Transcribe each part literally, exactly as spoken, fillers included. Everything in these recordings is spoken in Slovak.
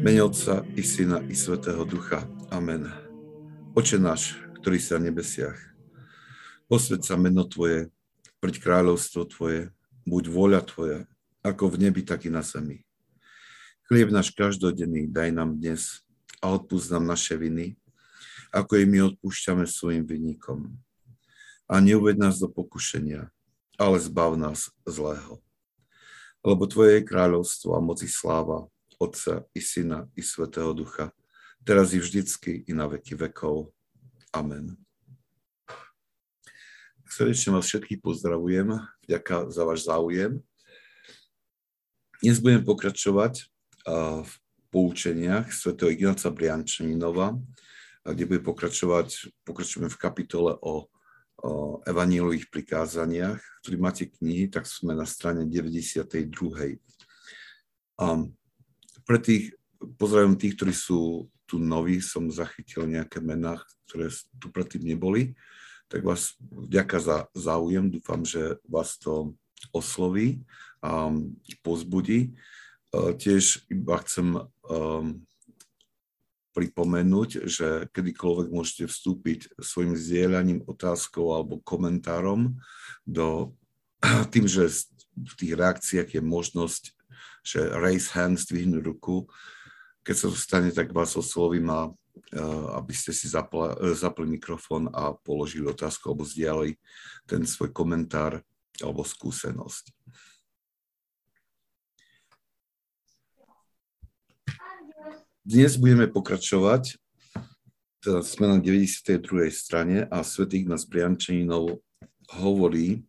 Mene Otca i Syna i Svätého Ducha. Amen. Oče náš, ktorý si na nebesiach, posväť sa meno Tvoje, príď kráľovstvo Tvoje, buď vôľa Tvoja, ako v nebi, tak i na zemi. Chlieb náš každodenný daj nám dnes a odpúsť nám naše viny, ako i my odpúšťame svojim vinníkom. A neuved nás do pokušenia, ale zbav nás zlého. Lebo Tvoje je kráľovstvo a moc i sláva, Otca i Syna i Svätého Ducha, teraz i vždycky i na veky vekov. Amen. Srdečne vás všetkých pozdravujem, vďaka za váš záujem. Dnes budem pokračovať v poučeniach svätého Ignáca Briančaninova, kde budem pokračovať, pokračujeme v kapitole o, o evanjeliových prikázaniach. Ktorí máte knihy, tak sme na strane deväťdesiatej druhej. Um, Pre tých, pozdravujem tých, ktorí sú tu noví, som zachytil nejaké mená, ktoré tu predtým neboli, tak vás vďaka za záujem, dúfam, že vás to osloví a povzbudí. Tiež iba chcem um, pripomenúť, že kedykoľvek môžete vstúpiť svojim zdieľaním, otázkou alebo komentárom do tým, že v tých reakciách je možnosť, že raise hand, zdvihnúť ruku. Keď sa to stane, tak vás oslovím, a, aby ste si zapla, zapli mikrofón a položili otázku alebo zdieľali ten svoj komentár alebo skúsenosť. Dnes budeme pokračovať, teda sme na deväťdesiatej druhej strane a svätý Ignác Briančaninov hovorí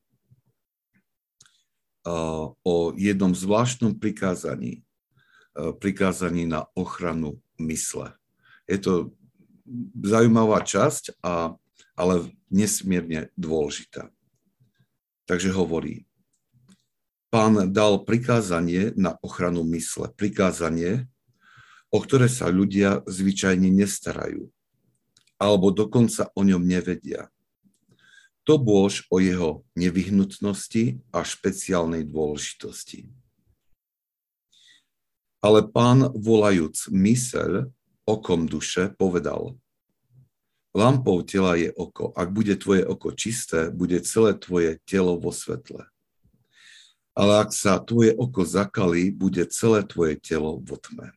o jednom zvláštnom prikázaní, prikázaní na ochranu mysle. Je to zaujímavá časť, a, ale nesmierne dôležitá. Takže hovorí, Pán dal prikázanie na ochranu mysle, prikázanie, o ktoré sa ľudia zvyčajne nestarajú, alebo dokonca o ňom nevedia. To bôž o jeho nevyhnutnosti a špeciálnej dôležitosti. Ale Pán, volajúc myseľ okom duše, povedal, lampou tela je oko. Ak bude tvoje oko čisté, bude celé tvoje telo vo svetle. Ale ak sa tvoje oko zakalí, bude celé tvoje telo vo tme.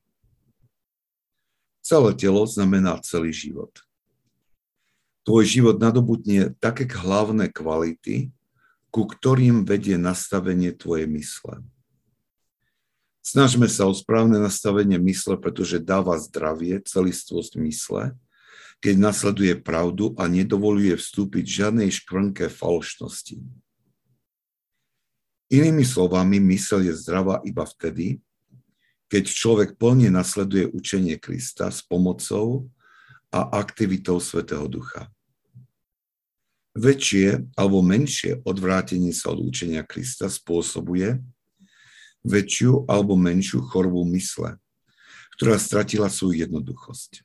Celé telo znamená celý život. Tvoj život nadobudne také hlavné kvality, ku ktorým vedie nastavenie tvojej mysle. Snažme sa o správne nastavenie mysle, pretože dáva zdravie, celistvosť mysle, keď nasleduje pravdu a nedovoluje vstúpiť žiadnej škvrnke falošnosti. Inými slovami, myseľ je zdravá iba vtedy, keď človek plne nasleduje učenie Krista s pomocou a aktivitou Svätého Ducha. Väčšie alebo menšie odvrátenie sa od učenia Krista spôsobuje väčšiu alebo menšiu chorobu mysle, ktorá stratila svoju jednoduchosť.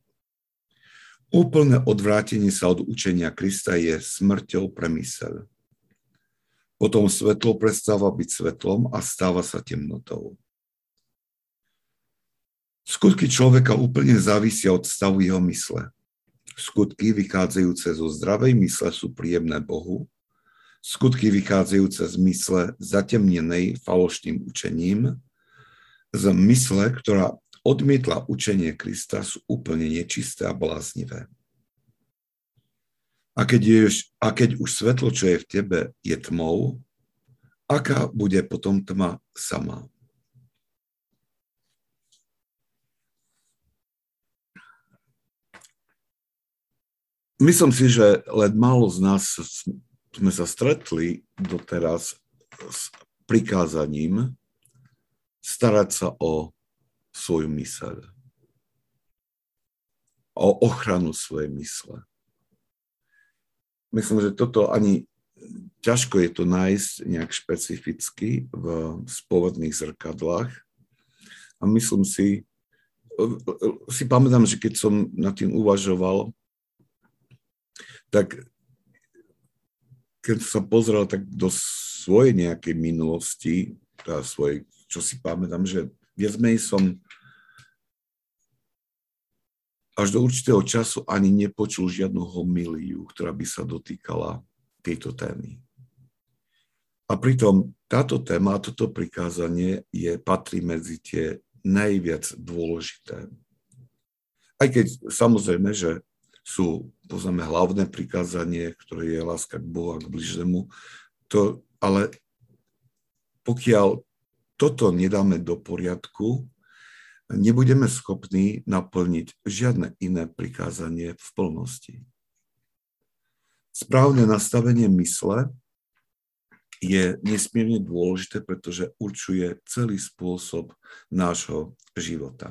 Úplné odvrátenie sa od učenia Krista je smrťou pre myseľ. Potom svetlo prestáva byť svetlom a stáva sa temnotou. Skutky človeka úplne závisia od stavu jeho mysle. Skutky vychádzajúce zo zdravej mysle sú príjemné Bohu. Skutky vychádzajúce z mysle zatemnenej falošným učením, z mysle, ktorá odmietla učenie Krista, sú úplne nečisté a bláznivé. A keď, je, a keď už svetlo, čo je v tebe, je tmou, aká bude potom tma sama? Myslím si, že len málo z nás sme sa stretli doteraz s prikázaním starať sa o svoju myseľ, o ochranu svojej mysle. Myslím, že toto ani ťažko je to nájsť nejak špecificky v spovedných zrkadlách. A myslím si, si pamätám, že keď som nad tým uvažoval, tak keď som pozrel tak do svojej nejakej minulosti, teda svojej, čo si pamätám, že viac menej som až do určitého času ani nepočul žiadnu homíliu, ktorá by sa dotýkala tejto témy. A pritom táto téma, toto prikázanie je, patrí medzi tie najviac dôležité. Aj keď samozrejme, že sú, poznáme, hlavné prikázanie, ktoré je láska k Bohu a k bližnému, to, ale pokiaľ toto nedáme do poriadku, nebudeme schopní naplniť žiadne iné prikázanie v plnosti. Správne nastavenie mysle je nesmierne dôležité, pretože určuje celý spôsob nášho života.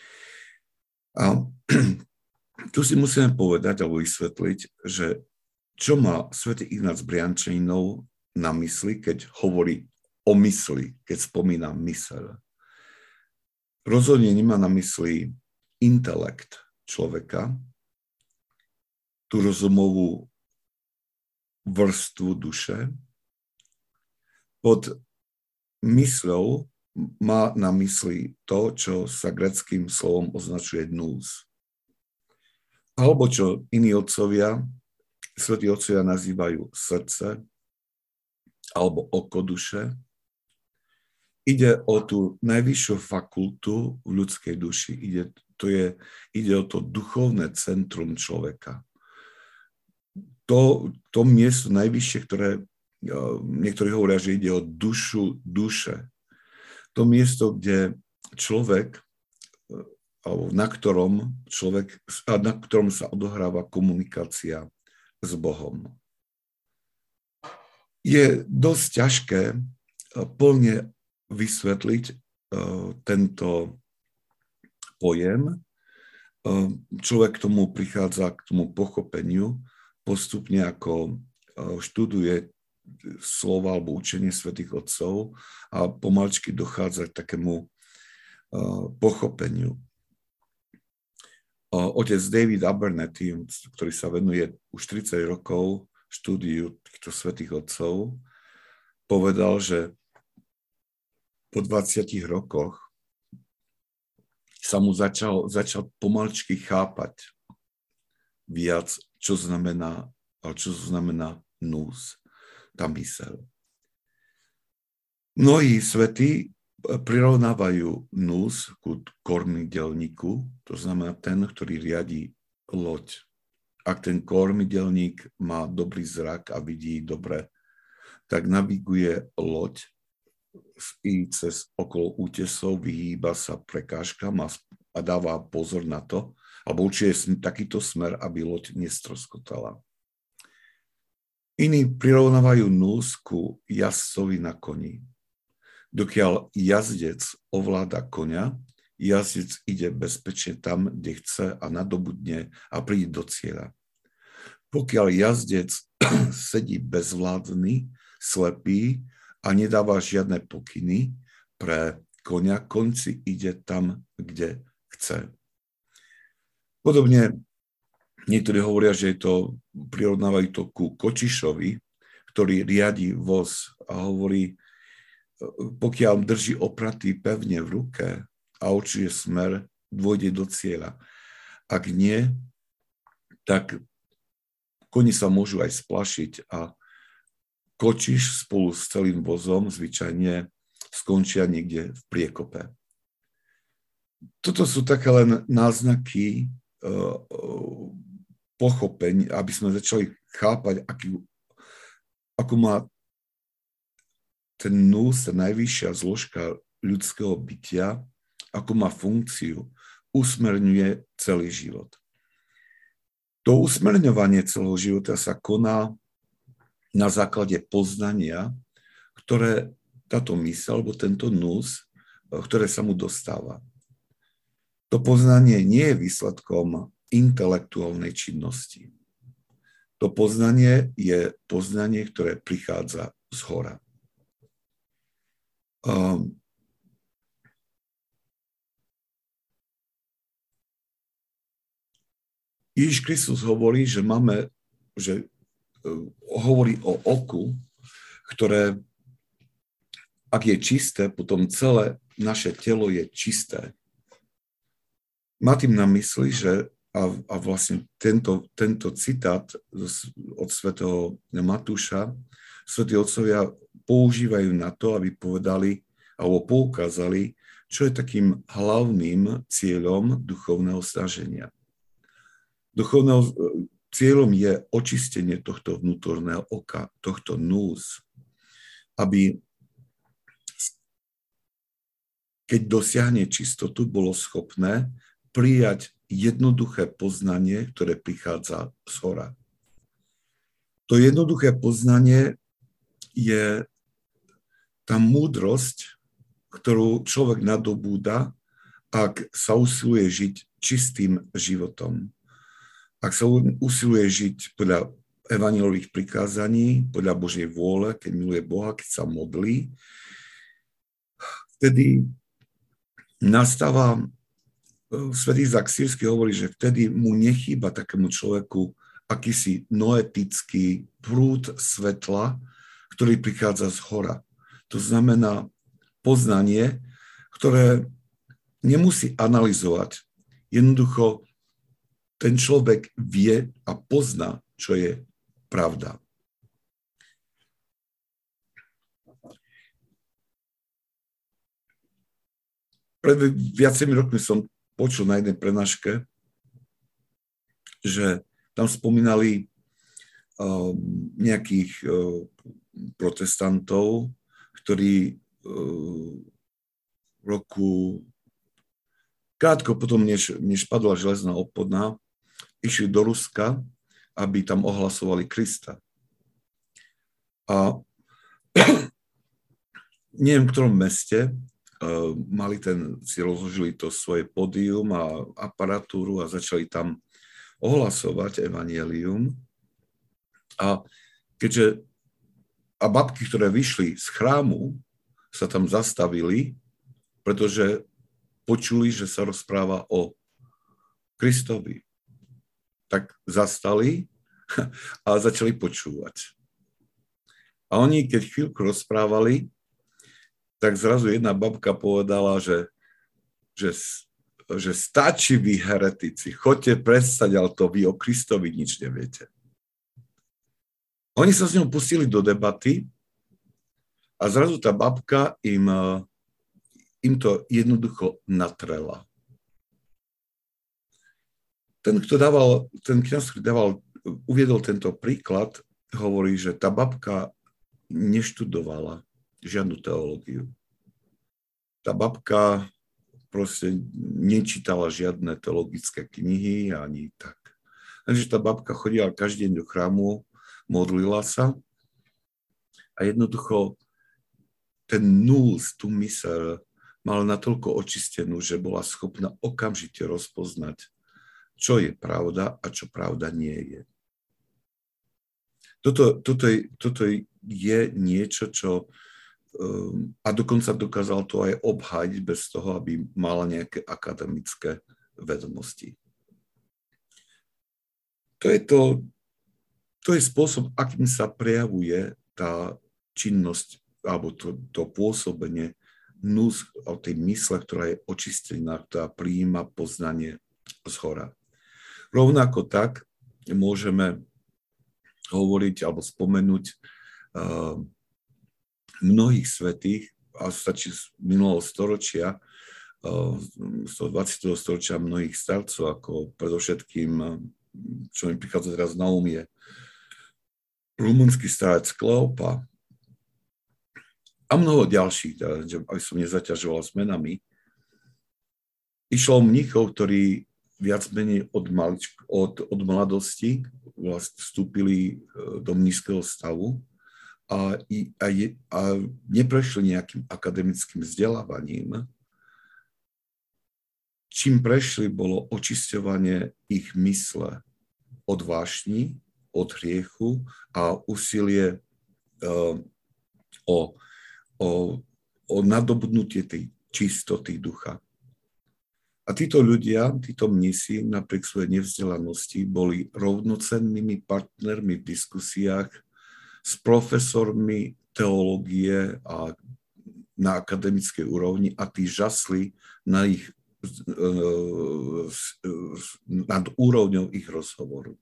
A tu si musíme povedať alebo vysvetliť, že čo má svätý Ignác Briančaninov na mysli, keď hovorí o mysli, keď spomína myseľ. Rozhodne nemá na mysli intelekt človeka, tú rozumovú vrstvu duše. Pod mysľou má na mysli to, čo sa gréckym slovom označuje nous. Alebo čo iní otcovia, svätí otcovia nazývajú srdce alebo oko duše. Ide o tú najvyššiu fakultu v ľudskej duši. Ide, to je, ide o to duchovné centrum človeka. To, to miesto najvyššie, ktoré niektorí hovoria, že ide o dušu duše. To miesto, kde človek, na ktorom, človek, na ktorom sa odohráva komunikácia s Bohom. Je dosť ťažké plne vysvetliť tento pojem. Človek k tomu prichádza, k tomu pochopeniu, postupne ako študuje slova alebo učenie svätých otcov a pomaličky dochádza k takému pochopeniu. Otec David Abernethy, ktorý sa venuje už tridsať rokov štúdiu týchto svätých otcov, povedal, že po dvadsiatich rokoch sa mu začal, začal pomaličky chápať viac, čo znamená, čo znamená nous, tá myseľ. Mnohí svätí prirovnávajú nous ku kormidelníku, to znamená ten, ktorý riadi loď. Ak ten kormidelník má dobrý zrak a vidí dobre, tak naviguje loď i cez okolo útesov, vyhýba sa prekážkam a dáva pozor na to, alebo určite takýto smer, aby loď nestroskotala. Iní prirovnávajú nous ku jazdcovi na koni. Dokiaľ jazdec ovláda koňa, jazdec ide bezpečne tam, kde chce a nadobudne a príde do cieľa. Pokiaľ jazdec sedí bezvládny, slepý a nedáva žiadne pokyny pre koňa, koň si ide tam, kde chce. Podobne niektorí hovoria, že je to, prirovnávajú to ku kočišovi, ktorý riadi voz a hovorí, pokiaľ drží opratý pevne v ruke a určuje smer, dôjde do cieľa. Ak nie, tak koni sa môžu aj splašiť a kočiš spolu s celým vozom zvyčajne skončia niekde v priekope. Toto sú také len náznaky uh, pochopení, aby sme začali chápať, aký, ako má ten nous, tá najvyššia zložka ľudského bytia, ako má funkciu, usmerňuje celý život. To usmerňovanie celého života sa koná na základe poznania, ktoré táto myseľ, alebo tento nous, ktoré sa mu dostáva. To poznanie nie je výsledkom intelektuálnej činnosti. To poznanie je poznanie, ktoré prichádza zhora. Um, Ježiš Kristus hovorí, že máme, že uh, hovorí o oku, ktoré, ak je čisté, potom celé naše telo je čisté. Má tým na mysli, že a, a vlastne tento, tento citát od svätého Matúša, svätí otcovia používajú na to, aby povedali alebo poukázali, čo je takým hlavným cieľom duchovného snaženia. Duchovného cieľom je očistenie tohto vnútorného oka, tohto nús, aby keď dosiahne čistotu, bolo schopné prijať jednoduché poznanie, ktoré prichádza z hora. To jednoduché poznanie je tá múdrosť, ktorú človek nadobúda, ak sa usiluje žiť čistým životom. Ak sa usiluje žiť podľa evanjelových prikázaní, podľa Božej vôle, keď miluje Boha, keď sa modlí, vtedy nastáva, svätý Izák Sýrsky hovorí, že vtedy mu nechýba takému človeku akýsi noetický prúd svetla, ktorý prichádza z hora. To znamená poznanie, ktoré nemusí analyzovať. Jednoducho ten človek vie a pozná, čo je pravda. Pred viacimi rokmi som počul na jednej prednáške, že tam spomínali uh, nejakých uh, protestantov, ktorí uh, v roku krátko potom, než, než padla železná opona, išli do Ruska, aby tam ohlasovali Krista. A neviem, v ktorom meste uh, mali ten, si rozložili to svoje pódium a aparatúru a začali tam ohlasovať evanjelium. A keďže a babky, ktoré vyšli z chrámu, sa tam zastavili, pretože počuli, že sa rozpráva o Kristovi. Tak zastali a začali počúvať. A oni, keď chvíľku rozprávali, tak zrazu jedna babka povedala, že, že, že stačí vy heretici, choďte prestať, ale to vy o Kristovi nič neviete. Oni sa s ňou pustili do debaty a zrazu tá babka im, im to jednoducho natrela. Ten, kto dával, ten kňaz, ktorý dával, uviedol tento príklad, hovorí, že tá babka neštudovala žiadnu teológiu. Tá babka proste nečítala žiadne teologické knihy ani tak. Takže tá babka chodila každý deň do chrámu, modlila sa a jednoducho ten nús, tú myseľ mala natoľko očistenú, že bola schopná okamžite rozpoznať, čo je pravda a čo pravda nie je. Toto, toto, je, toto je niečo, čo um, a dokonca dokázal to aj obhájiť bez toho, aby mala nejaké akademické vedomosti. To je to, to je spôsob, akým sa prejavuje tá činnosť alebo to, to pôsobenie nús o tej mysle, ktorá je očistená, ktorá prijíma poznanie z hora. Rovnako tak môžeme hovoriť alebo spomenúť uh, mnohých svätých, a stačí z minulého storočia, uh, z dvadsiateho storočia mnohých starcov, ako predovšetkým, uh, čo mi prichádza teraz na um, je rumunský starec Kleopa a mnoho ďalších, aby som nezaťažoval s menami. Išlo o mníchov, ktorí viac menej od, maličk, od, od mladosti vlastne vstúpili do mníšskeho stavu a, a, je, a neprešli nejakým akademickým vzdelávaním. Čím prešli, bolo očisťovanie ich mysle od vášni, od hriechu a úsilie uh, o, o, o nadobudnutie tej čistoty ducha. A títo ľudia, títo mnísi, napriek svojej nevzdelanosti, boli rovnocennými partnermi v diskusiách s profesormi teológie a na akademickej úrovni a tí žasli na ich nad úrovňou ich rozhovoru.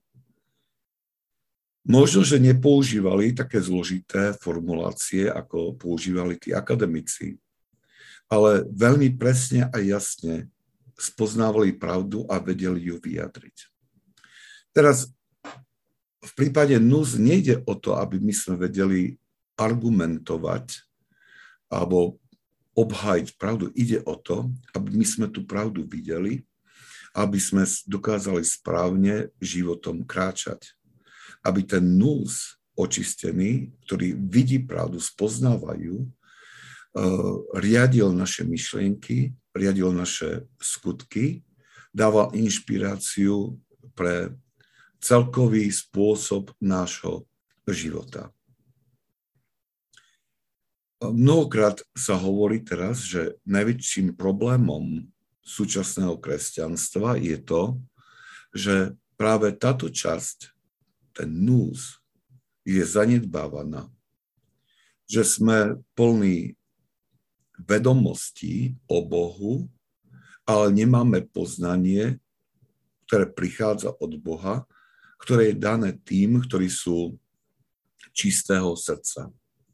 Možno, že nepoužívali také zložité formulácie, ako používali tí akademici, ale veľmi presne a jasne spoznávali pravdu a vedeli ju vyjadriť. Teraz v prípade núz nejde o to, aby my sme vedeli argumentovať alebo obhájiť pravdu. Ide o to, aby my sme tú pravdu videli, aby sme dokázali správne životom kráčať. Aby ten núz očistený, ktorý vidí pravdu, spoznávajú, riadil naše myšlienky, riadil naše skutky, dával inšpiráciu pre celkový spôsob nášho života. Mnohokrát sa hovorí teraz, že najväčším problémom súčasného kresťanstva je to, že práve táto časť, ten núz, je zanedbávaná. Že sme plní vedomostí o Bohu, ale nemáme poznanie, ktoré prichádza od Boha, ktoré je dané tým, ktorí sú čistého srdca.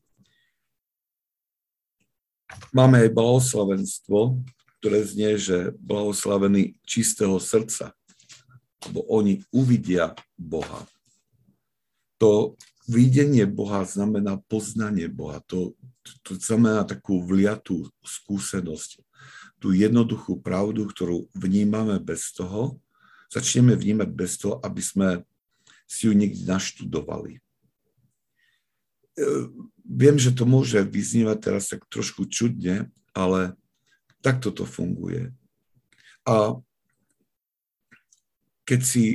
Máme aj blahoslavenstvo, ktoré znie, že blahoslavení čistého srdca, lebo oni uvidia Boha. To videnie Boha znamená poznanie Boha. To, to znamená takú vliatú skúsenosť. Tú jednoduchú pravdu, ktorú vnímame bez toho, začneme vnímať bez toho, aby sme si ju niekde naštudovali. Viem, že to môže vyznievať teraz tak trošku čudne, ale takto to funguje. A keď si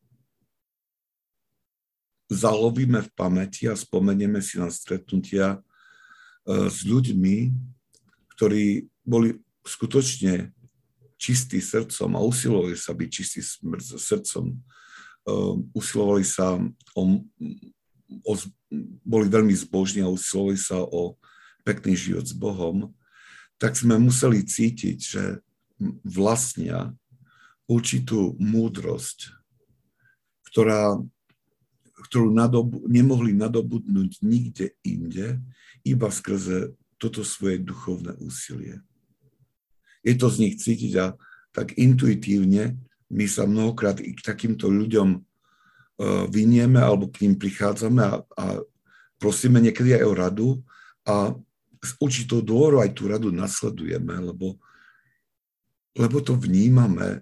zalovíme v pamäti a spomenieme si na stretnutia s ľuďmi, ktorí boli skutočne čistí srdcom a usilovali sa byť čistí srdcom, usilovali sa o, o, boli veľmi zbožní a usilovali sa o pekný život s Bohom, tak sme museli cítiť, že vlastnia určitú múdrosť, ktorá, ktorú nadobu, nemohli nadobudnúť nikde inde, iba skrze toto svoje duchovné úsilie. Je to z nich cítiť a tak intuitívne my sa mnohokrát i k takýmto ľuďom vynieme alebo k ním prichádzame a, a prosíme niekedy aj o radu a s určitou dôverou aj tú radu nasledujeme, lebo, lebo to vnímame.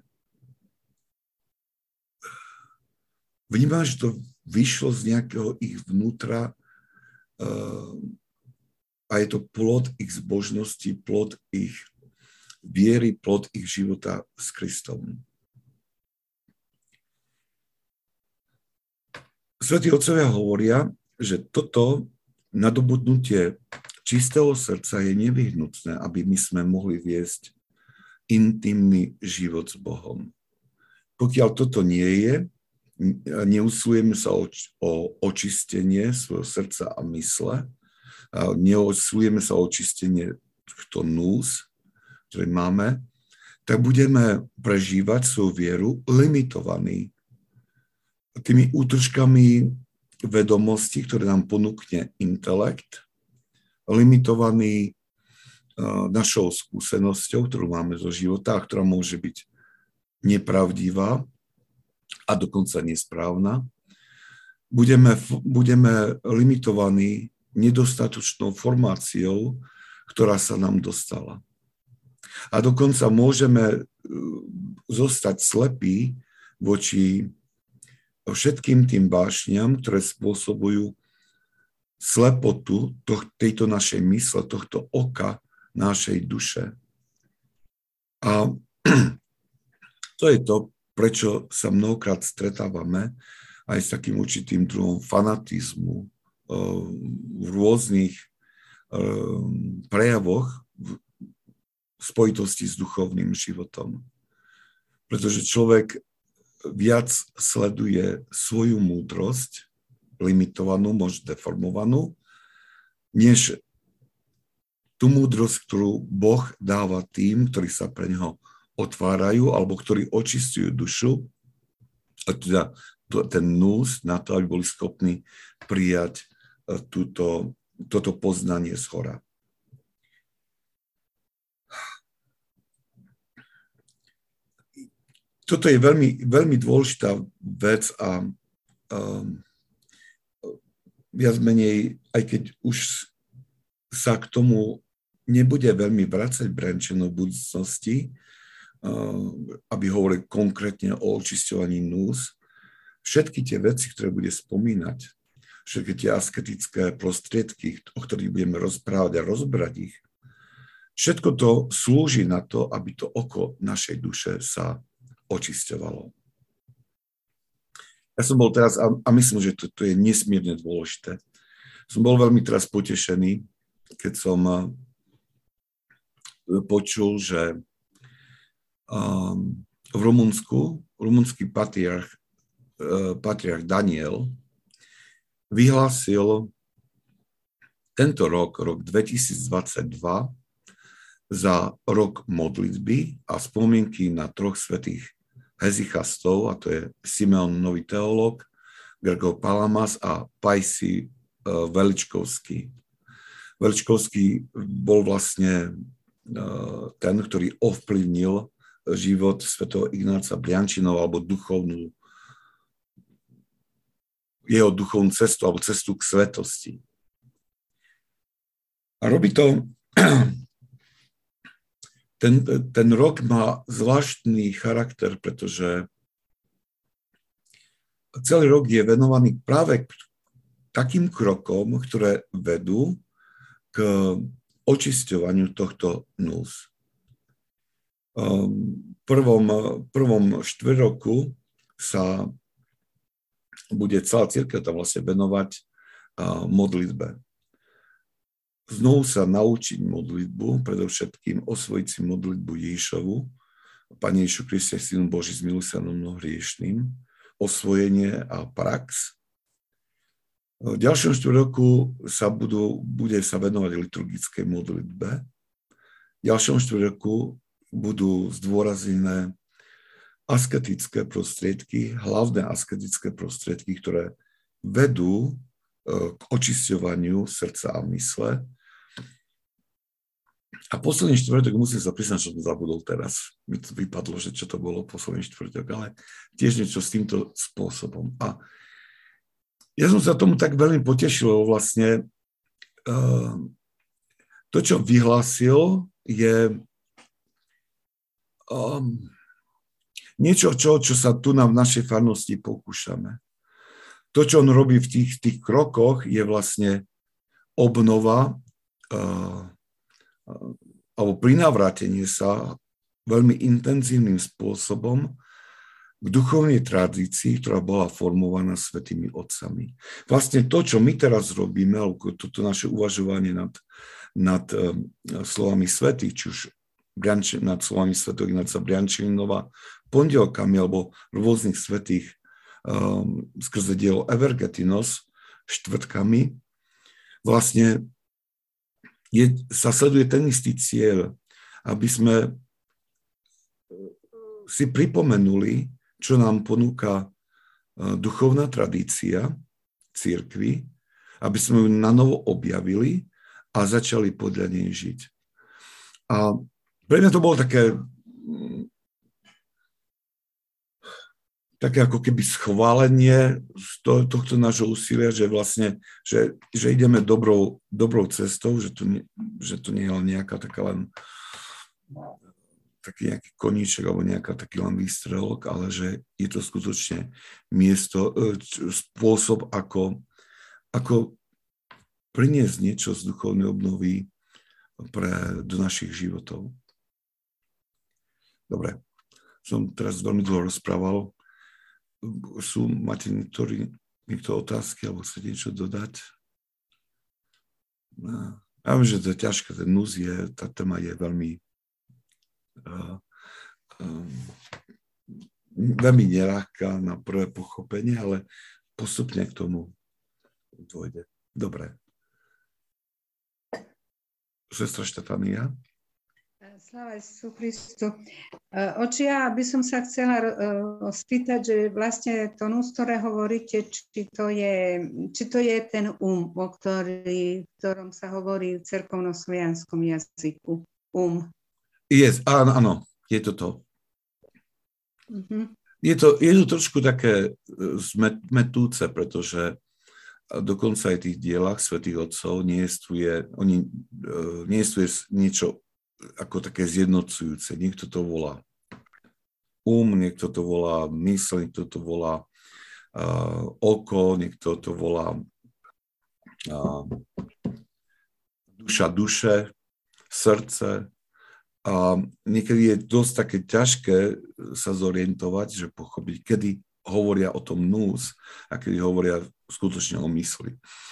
Vnímame, že to vyšlo z nejakého ich vnútra uh, a je to plod ich zbožnosti, plod ich viery, plod ich života s Kristom. Svätí otcovia hovoria, že toto nadobudnutie čistého srdca je nevyhnutné, aby my sme mohli viesť intimný život s Bohom. Pokiaľ toto nie je, neusilujeme sa o, o očistenie svojho srdca a mysle, neusilujeme sa o očistenie tohto núz, ktoré máme, tak budeme prežívať svoju vieru limitovaný tými útržkami vedomostí, ktoré nám ponúkne intelekt, limitovaný uh, našou skúsenosťou, ktorú máme zo života, a ktorá môže byť nepravdivá a dokonca nesprávna. Budeme, budeme limitovaní nedostatočnou formáciou, ktorá sa nám dostala. A dokonca môžeme zostať slepí voči všetkým tým vášňam, ktoré spôsobujú slepotu tejto našej mysle, tohto oka našej duše. A to je to, prečo sa mnohokrát stretávame aj s takým určitým druhom fanatizmu v rôznych prejavoch v spojitosti s duchovným životom. Pretože človek viac sleduje svoju múdrosť, limitovanú, možno deformovanú, než tú múdrosť, ktorú Boh dáva tým, ktorí sa pre neho otvárajú alebo ktorí očistujú dušu, a teda ten nús na to, aby boli schopní prijať túto, toto poznanie zhora. Toto je veľmi, veľmi dôležitá vec a um, viac menej, aj keď už sa k tomu nebude veľmi vracať Briančano v budúcnosti, aby hovorili konkrétne o očisťovaní nús, všetky tie veci, ktoré bude spomínať, všetky tie asketické prostriedky, o ktorých budeme rozprávať a rozbrať ich, všetko to slúži na to, aby to oko našej duše sa očisťovalo. Ja som bol teraz, a myslím, že to, to je nesmierne dôležité, som bol veľmi teraz potešený, keď som počul, že um, v Rumunsku, rumunský patriarch, uh, patriarch Daniel vyhlásil tento rok, rok dvetisícdvadsaťdva, za rok modlitby a spomienky na troch svätých hezychastov, a to je Simeon Nový teológ, Gregor Palamas a Pajsi uh, Veličkovský. Veličkovský bol vlastne uh, ten, ktorý ovplyvnil život svätého Ignáca Briančinova alebo duchovnú, jeho duchovnú cestu alebo cestu k svetosti. A robí to, ten, ten rok má zvláštny charakter, pretože celý rok je venovaný práve k takým krokom, ktoré vedú k očisťovaniu tohto nús. V prvom, prvom štvrťroku sa bude celá cirkev tam vlastne venovať modlitbe. Znovu sa naučiť modlitbu, predovšetkým osvojiť si modlitbu Ježišovu, Pane Ježišu Kriste, Synu Boží, zmiluj sa nad mnou hriešným, osvojenie a prax. V ďalšom štvrťroku sa budú, bude sa venovať liturgickej modlitbe. V ďalšom štvrťroku budú zdôraznené asketické prostriedky, hlavné asketické prostriedky, ktoré vedú k očisťovaniu srdca a mysle. A posledný štvrtok, musím sa priznať, čo som zabudol teraz. Mi to vypadlo, že čo to bolo posledný štvrtok, ale tiež niečo s týmto spôsobom. A ja som sa tomu tak veľmi potešil, vlastne to, čo vyhlásil, je Um, niečo, čo, čo sa tu na v našej farnosti pokúšame. To, čo on robí v tých, tých krokoch, je vlastne obnova uh, uh, alebo prinavrátenie sa veľmi intenzívnym spôsobom k duchovnej tradícii, ktorá bola formovaná svätými otcami. Vlastne to, čo my teraz robíme, alebo toto naše uvažovanie nad, nad uh, slovami svätých, či už nad slovami svätého Ignáca Briančinova, pondelkami alebo rôznych svätých um, skrze dielo Evergetinos, štvrtkami, vlastne je, sa sleduje ten istý cieľ, aby sme si pripomenuli, čo nám ponúka uh, duchovná tradícia cirkvi, aby sme ju nanovo objavili a začali podľa nej žiť. A pre mňa to bolo také, také ako keby schválenie z to, tohto nášho úsilia, že vlastne, že, že ideme dobrou, dobrou cestou, že to, nie, že to nie je len nejaká taká len taký nejaký koníček alebo nejaká taký len výstrelok, ale že je to skutočne miesto, spôsob, ako, ako priniesť niečo z duchovnej obnovy pre, do našich životov. Dobre, som teraz veľmi dlho rozprával. Sú, máte niektorí, niekto otázky, alebo chcete niečo dodať? No, ja viem, že to je ťažké, ten nús je, tá téma je veľmi uh, um, veľmi neľahká na prvé pochopenie, ale postupne k tomu dôjde. Dobre. Sestra Štefania? Sláva Isusu Kristu. Oči, ja by som sa chcela spýtať, že vlastne to nús, ktoré hovoríte, či to je, či to je ten um, o ktorý, v ktorom sa hovorí v cerkovno-slovianskom jazyku. Um. Yes, áno, áno, je to to. Uh-huh. Je to. Je to trošku také zmetúce, pretože dokonca aj v tých dielach svätých otcov nejestvuje, oni nejestvuje niečo ako také zjednocujúce. Niekto to volá um, niekto to volá mysl, niekto to volá uh, oko, niekto to volá uh, duša duše, srdce. A niekedy je dosť také ťažké sa zorientovať, že pochopiť, kedy hovoria o tom nús a kedy hovoria skutočne o mysli.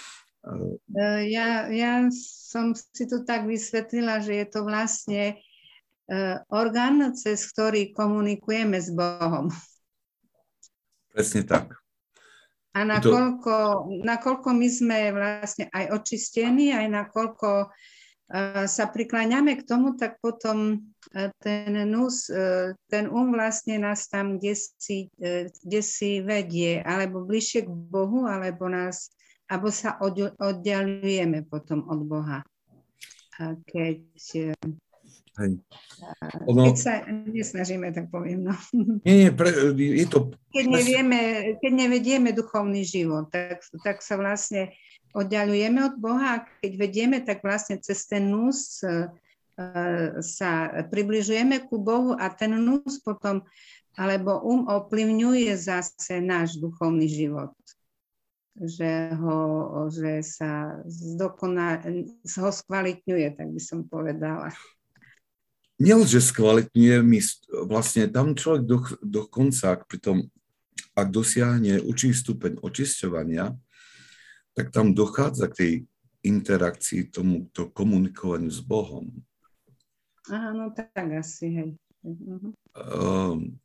Ja, ja som si to tak vysvetlila, že je to vlastne orgán, cez ktorý komunikujeme s Bohom. Presne tak. A nakoľko, nakoľko my sme vlastne aj očistení, aj nakoľko sa prikláňame k tomu, tak potom ten nús, ten um vlastne nás tam kde si, kde si vedie, alebo bližšie k Bohu, alebo nás alebo sa oddialujeme potom od Boha. A keď, Hej. Ono, keď sa nesnažíme, tak poviem. No. Nie, nie, pre, je to... Keď, nevieme, keď nevedieme duchovný život, tak, tak sa vlastne oddialujeme od Boha a keď vedieme, tak vlastne cez ten nús uh, sa približujeme ku Bohu a ten nús potom, alebo um ovplyvňuje zase náš duchovný život. Že ho, že sa zdokona, ho skvalitňuje, tak by som povedala. Nielen, že skvalitňuje, my vlastne tam človek do, dokonca, pri tom, ak dosiahne určitý stupeň očisťovania, tak tam dochádza k tej interakcii, tomu to komunikovaniu s Bohom. Áno, tak asi, hej. Uh-huh. Um,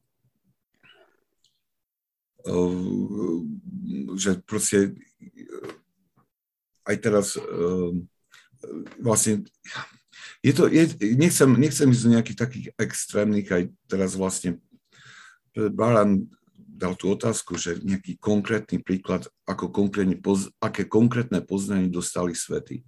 že proste aj teraz vlastne je to, je, nechcem, nechcem ísť do nejakých takých extrémnych, aj teraz vlastne Baran dal tú otázku, že nejaký konkrétny príklad, ako konkrétne, aké konkrétne poznanie dostali svety.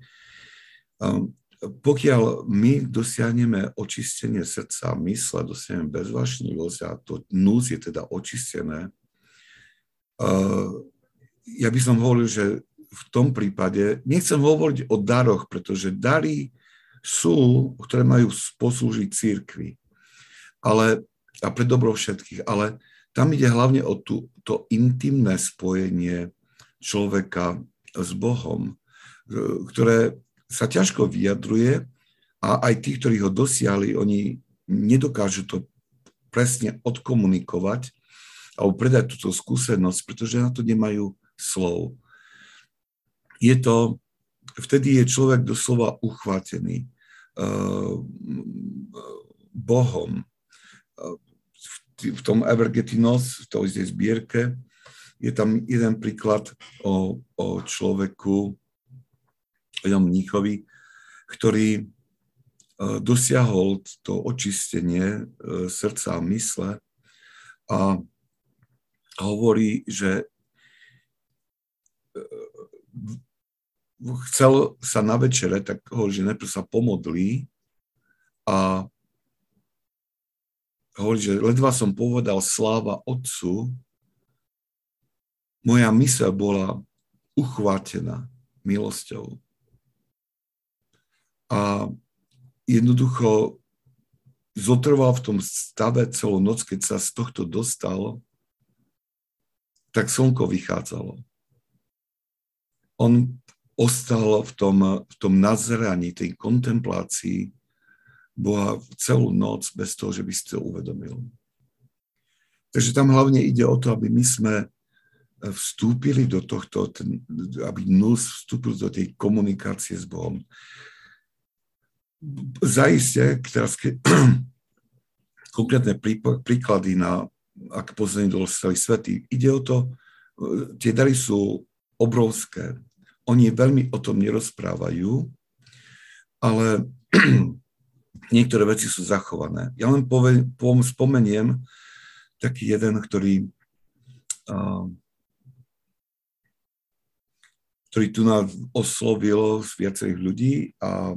Pokiaľ my dosiahneme očistenie srdca a mysle, dosiahneme bezvášnivosť a to nús je teda očistené, Uh, ja by som hovoril, že v tom prípade, nechcem hovoriť o daroch, pretože dary sú, ktoré majú poslúžiť cirkvi, ale, a pre dobro všetkých, ale tam ide hlavne o tú, to intimné spojenie človeka s Bohom, ktoré sa ťažko vyjadruje a aj tí, ktorí ho dosiahli, oni nedokážu to presne odkomunikovať, alebo predať túto skúsenosť, pretože na to nemajú slov. Je to, vtedy je človek doslova uchvátený uh, Bohom. Uh, v, v tom Evergetinos, v tej zbierke, je tam jeden príklad o, o človeku, o jednom mníchovi, ktorý uh, dosiahol to očistenie uh, srdca a mysle a hovorí, že chcel sa na večere, tak hovorí, že najprv sa pomodlí a hovorí, že ledva som povedal sláva Otcu, moja myseľ bola uchvátená milosťou. A jednoducho zotrval v tom stave celú noc, keď sa z tohto dostal, tak slnko vychádzalo. On ostal v tom, v tom nazeraní, tej kontemplácii Boha celú noc bez toho, že by si to uvedomil. Takže tam hlavne ide o to, aby my sme vstúpili do tohto, ten, aby nús vstúpil do tej komunikácie s Bohom. Zaiste, teraz keď konkrétne príklady na ak poznanie dostali svety. Ide o to, tie dary sú obrovské. Oni veľmi o tom nerozprávajú, ale niektoré veci sú zachované. Ja len poviem, poviem, spomeniem taký jeden, ktorý, uh, ktorý tu nás oslovil z viacerých ľudí a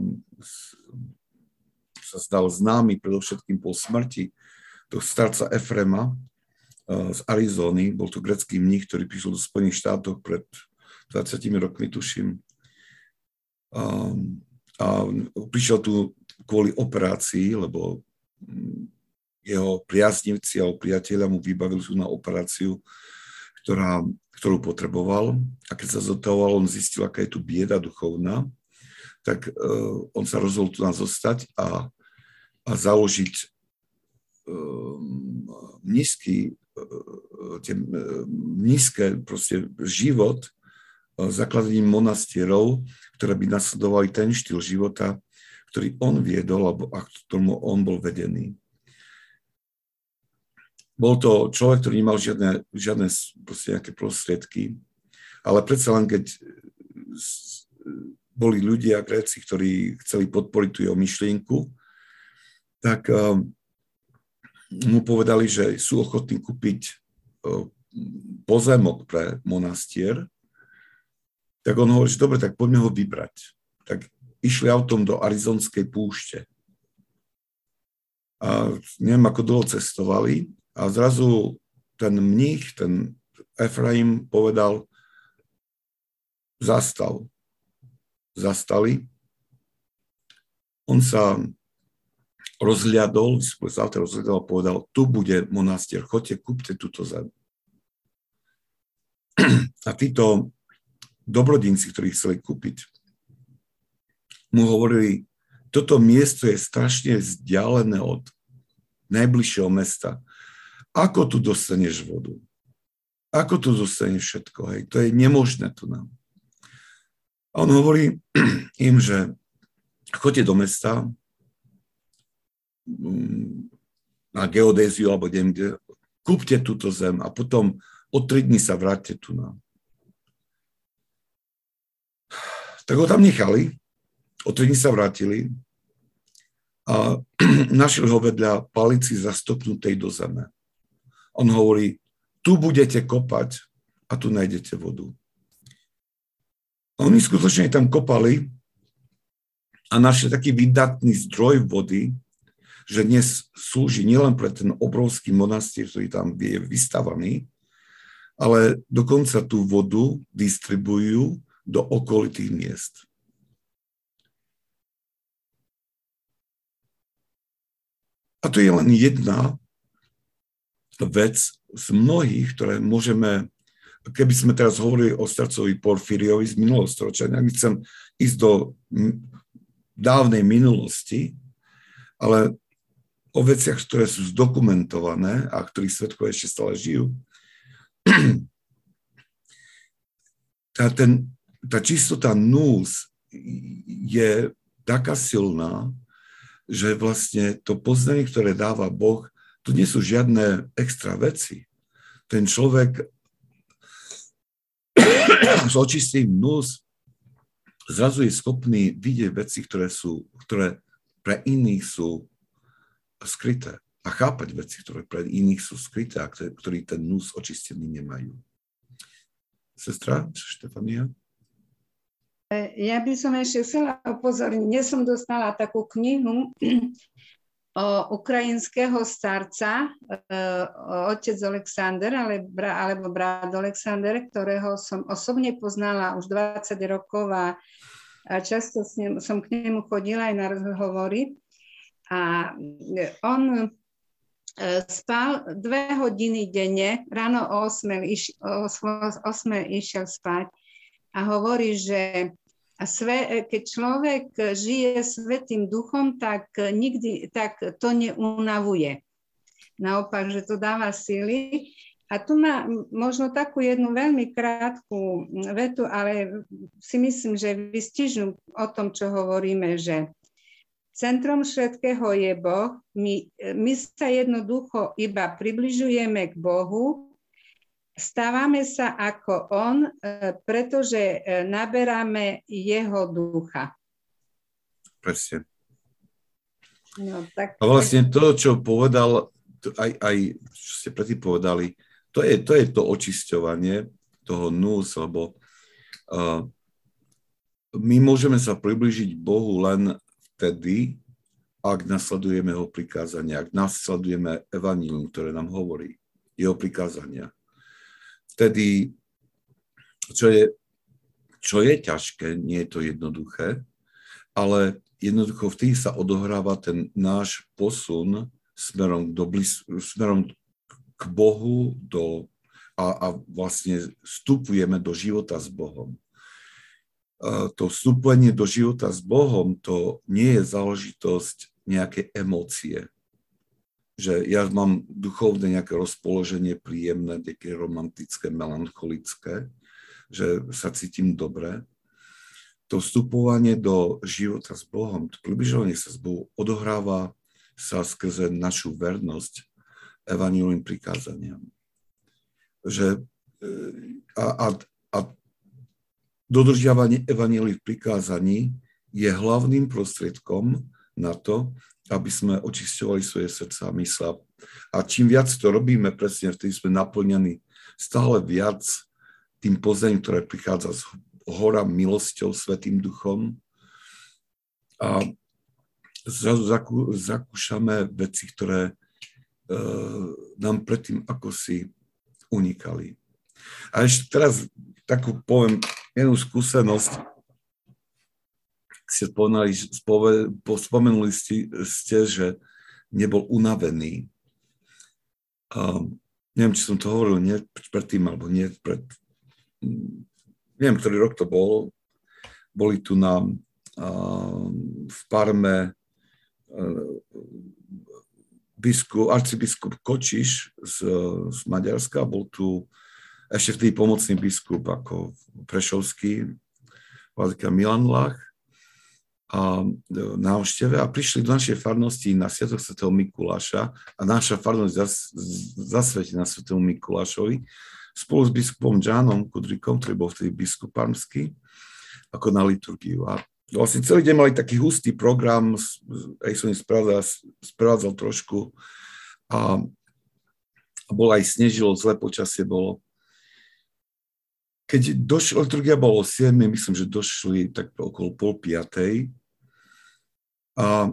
sa stal známy predovšetkým po smrti toho starca Efrema uh, z Arizóny. Bol to grécky mních, ktorý prišiel do Spojených štátov pred dvadsiatimi rokmi, tuším. Um, a prišiel tu kvôli operácii, lebo jeho priaznivci alebo priatelia mu vybavili tu na operáciu, ktorá, ktorú potreboval. A keď sa zotavoval, on zistil, aká je tu bieda duchovná, tak uh, on sa rozhodol tu nás zostať a, a založiť uh, nízky, uh, tie, uh, nízke proste život uh, zakladaním monastierov, ktoré by nasledovali ten štýl života, ktorý on viedol, alebo a ktorému on bol vedený. Bol to človek, ktorý nemal žiadne, žiadne proste nejaké prostriedky, ale predsa len, keď boli ľudia, Gréci, ktorí chceli podporiť tú jeho myšlienku, tak um, mu povedali, že sú ochotní kúpiť um, pozemok pre monastier, tak on hovorí, že dobre, tak poďme ho vybrať. Tak išli autom do Arizonskej púšte. A neviem, ako dlho cestovali a zrazu ten mních, ten Efraim povedal, zastav. Zastali. On sa rozhliadol, rozhliadol a povedal, tu bude monastier, choďte, kúpte túto zem. A títo dobrodinci, ktorí chceli kúpiť, mu hovorili, toto miesto je strašne vzdialené od najbližšieho mesta. Ako tu dostaneš vodu? Ako tu dostaneš všetko? Hej? To je nemožné tu nám. A on hovorí im, že choďte do mesta na geodéziu alebo kde, kúpte túto zem a potom o tri dni sa vráťte tu nám. Tak ho tam nechali, o tri dni sa vrátili a našli ho vedľa palici zastopnutej do zeme. On hovorí, tu budete kopať a tu nájdete vodu. A oni skutočne tam kopali a našli taký vydatný zdroj vody, že dnes slúži nielen pre ten obrovský monastier, ktorý tam je vystavaný, ale dokonca tú vodu distribujú do okolitých miest. A to je len jedna vec z mnohých, ktoré môžeme, keby sme teraz hovorili o starcovi Porfíriovi z minulého storočia, nechcem ísť do dávnej minulosti, ale o veciach, ktoré sú zdokumentované a ktorých svedkovia ešte stále žijú. Tá, ten, tá čistota nús je taká silná, že vlastne to poznanie, ktoré dáva Boh, to nie sú žiadne extra veci. Ten človek s očistým nús zrazu je schopný vidieť veci, ktoré, sú, ktoré pre iných sú skryté. A chápať veci, ktoré pre iných sú skryté a ktorí ten nús očistený nemajú. Sestra Štefania? Ja by som ešte chcela upozorniť, dnes som dostala takú knihu o ukrajinského starca, otec Alexander, alebo brat Alexander, ktorého som osobne poznala už dvadsať rokov a často som k nemu chodila aj na rozhovory. A on spal dve hodiny denne, ráno o ôsmej išiel spať a hovorí, že Sve, keď človek žije Svätým Duchom, tak nikdy tak to neunavuje. Naopak, že to dáva sily. A tu má možno takú jednu veľmi krátku vetu, ale si myslím, že vystižnú o tom, čo hovoríme, že centrom všetkého je Boh. My, my sa jednoducho iba približujeme k Bohu, stávame sa ako on, pretože naberáme jeho ducha. Presne. No, tak, A vlastne to, čo povedal, aj, aj čo ste predtým povedali, to je to, je to očisťovanie toho nús, lebo uh, my môžeme sa priblížiť Bohu len vtedy, ak nasledujeme jeho prikázania, ak nasledujeme evanjelium, ktoré nám hovorí, jeho prikázania. Vtedy, čo je, čo je ťažké, nie je to jednoduché, ale jednoducho vtedy sa odohráva ten náš posun smerom, do blis- smerom k Bohu do, a, a vlastne vstupujeme do života s Bohom. A to vstupovanie do života s Bohom, to nie je záležitosť nejaké emócie. Že ja mám duchovné nejaké rozpoloženie príjemné, nejaké romantické, melancholické, že sa cítim dobre. To vstupovanie do života s Bohom, to približovanie sa s Bohom odohráva sa skrze našu vernosť evanjeliovým prikázaniam. Že, a, a, a dodržiavanie evanjeliových prikázaní je hlavným prostriedkom na to, aby sme očisťovali svoje srdca a mysle. A čím viac to robíme, presne vtedy sme naplňaní stále viac tým poznaním, ktoré prichádza z hora milosťou, Svätým Duchom. A zrazu zakú, zakúšame veci, ktoré uh, nám predtým ako si unikali. A ešte teraz takú poviem jednu skúsenosť. Ste spomenuli, spomenuli ste, ste, že nebol unavený. Um, neviem, či som to hovoril nie predtým, alebo nie pred... Neviem, ktorý rok to bol. Boli tu na, uh, v Parme uh, biskup, arcibiskup Kočiš z, z Maďarska. Bol tu ešte vtedy pomocný biskup ako Prešovský, vladyka Milan Lach a návšteve a prišli do našej farnosti na sviatok svätého Mikuláša a naša farnosť zas, zasvetená svätému Mikulášovi spolu s biskupom Jánom Kudrikom, ktorý bol vtedy biskup parmský, ako na liturgiu. A vlastne celý deň mali taký hustý program, aj som ich sprevádzal trošku a, a bol aj snežilo, zlé počasie bolo. Keď došla, liturgia bolo o siedmej, myslím, že došli tak okolo pol piatej. A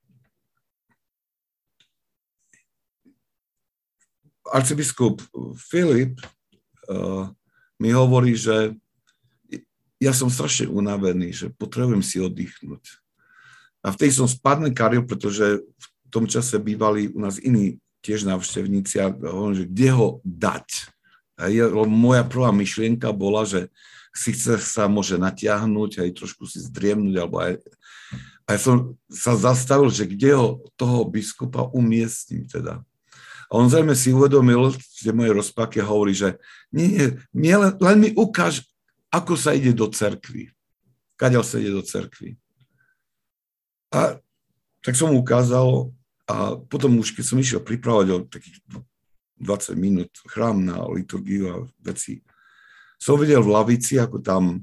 arcibiskup Filip uh, mi hovorí, že ja som strašne unavený, že potrebujem si oddychnúť. A vtedy som spadne karil, pretože v tom čase bývali u nás iní tiež návštevníci a hovorím, že kde ho dať. A je, moja prvá myšlienka bola, že si chce sa môže natiahnuť aj trošku si zdriemnúť, alebo aj, aj som sa zastavil, že kde ho toho biskupa umiestním teda. A on zrejme si uvedomil, že moje rozpaky hovorí, že nie, nie, nie len, len mi ukáž, ako sa ide do cerkvy. Kadeľ sa ide do cerkvy. A tak som mu ukázal a potom už, keď som išiel pripravať o takých dvadsať minút chrám na liturgiu a veci, som videl v lavici, ako tam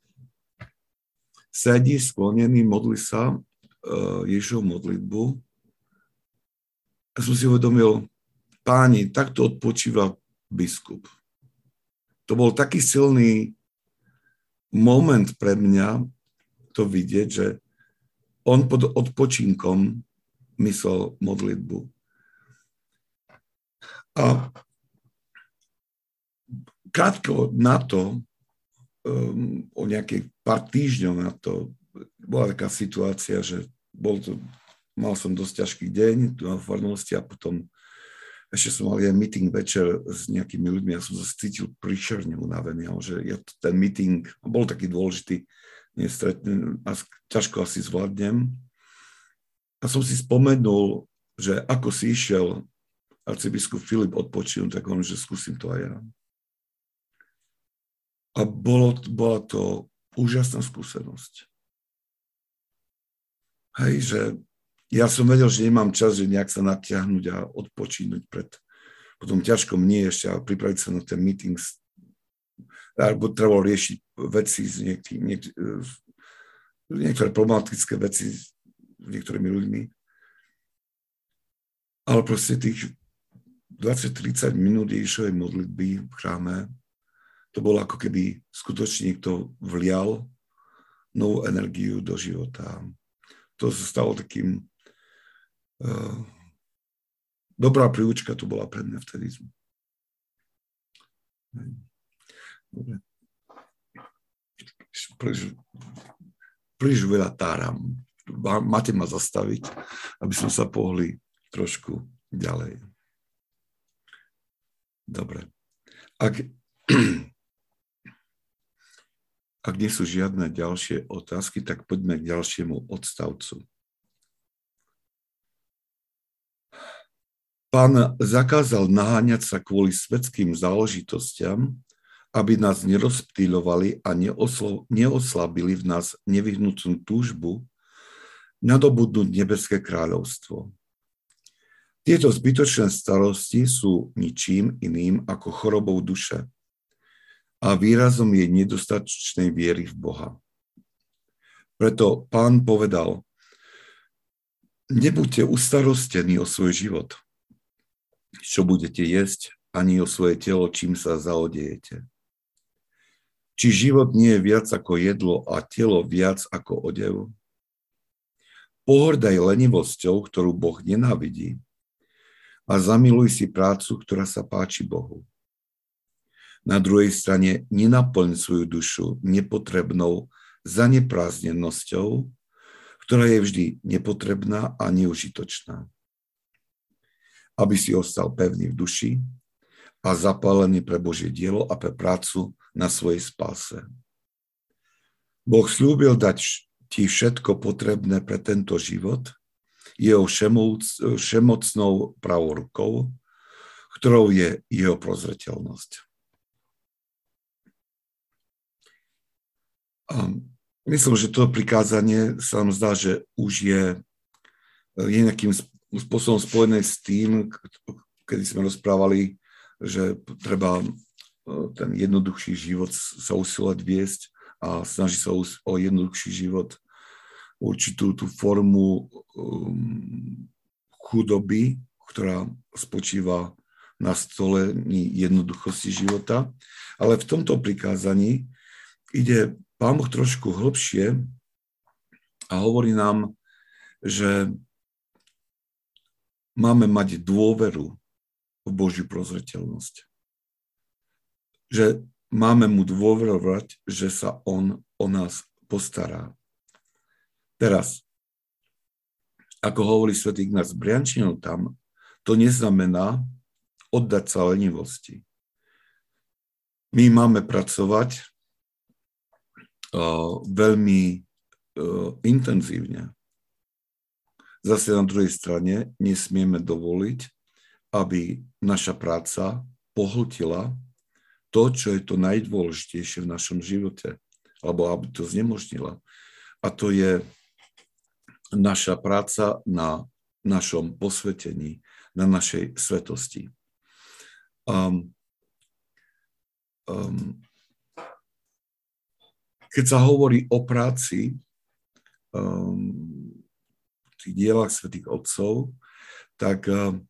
sedí sklonený, modlí sa uh, Ježišovu modlitbu. A som si uvedomil, páni, takto odpočíva biskup. To bol taký silný moment pre mňa to vidieť, že on pod odpočinkom myslel modlitbu. A krátko na to, um, o nejakých pár týždňov na to, bola taká situácia, že bol to, mal som dosť ťažký deň tu na farnosti a potom ešte som mal aj meeting večer s nejakými ľuďmi a som sa cítil príšerne unavený, že ja ten meeting bol taký dôležitý, nestretný a ťažko asi zvládnem. A som si spomenul, že ako si išiel arcibiskup Filip odpočinul, tak hovorím, že skúsim to aj ja. A bolo, bola to úžasná skúsenosť. Hej, že ja som vedel, že nemám čas, že nejak sa natiahnuť a odpočínuť pred potom ťažko mne ešte a pripraviť sa na ten meeting. Alebo trebalo riešiť veci z niektorých, niektoré, niektoré problematické veci s niektorými ľuďmi. Ale proste tých dvadsať tridsať minút Ježišovej modlitby v chráme, to bolo ako keby skutočne niekto vlial novú energiu do života. To sa stalo takým... Uh, dobrá príučka to bola pre mňa vtedy. Dobre. Príliš, príliš veľa táram. Máte ma zastaviť, aby som sa pohli trošku ďalej. Dobre. Ak, ak nie sú žiadne ďalšie otázky, tak poďme k ďalšiemu odstavcu. Pán zakázal naháňať sa kvôli svetským záležitostiam, aby nás nerozptýľovali a neoslo, neoslabili v nás nevyhnutnú túžbu nadobudnúť nebeské kráľovstvo. Tieto zbytočné starosti sú ničím iným ako chorobou duše a výrazom jej nedostatočnej viery v Boha. Preto Pán povedal, nebuďte ustarostení o svoj život, čo budete jesť, ani o svoje telo, čím sa zaodejete. Či život nie je viac ako jedlo a telo viac ako odev? Pohordaj lenivosťou, ktorú Boh nenávidí, a zamiluj si prácu, ktorá sa páči Bohu. Na druhej strane nenaplň svoju dušu nepotrebnou zaneprázdnenosťou, ktorá je vždy nepotrebná a neužitočná. Aby si ostal pevný v duši a zapálený pre Božie dielo a pre prácu na svojej spáse. Boh sľúbil dať ti všetko potrebné pre tento život, jeho všemocnou pravou rukou, ktorou je jeho prozreteľnosť. A myslím, že to prikázanie sa nám zdá, že už je, je nejakým spôsobom spojené s tým, kedy sme rozprávali, že treba ten jednoduchší život sa usilovať viesť a snaží sa o jednoduchší život, určitú tú formu um, chudoby, ktorá spočíva na stolení jednoduchosti života. Ale v tomto prikázaní ide Pán Boh trošku hlbšie a hovorí nám, že máme mať dôveru v Božiu prozreteľnosť. Že máme mu dôverovať, že sa on o nás postará. Teraz, ako hovorí svätý Ignác Briančinov tam, to neznamená oddať sa lenivosti. My máme pracovať uh, veľmi uh, intenzívne. Zase na druhej strane nesmieme dovoliť, aby naša práca pohltila to, čo je to najdôležitejšie v našom živote, alebo aby to znemožnila. A to je naša práca na našom posvetení, na našej svetosti. Um, um, keď sa hovorí o práci, um, v tých dielách svätých otcov, tak um,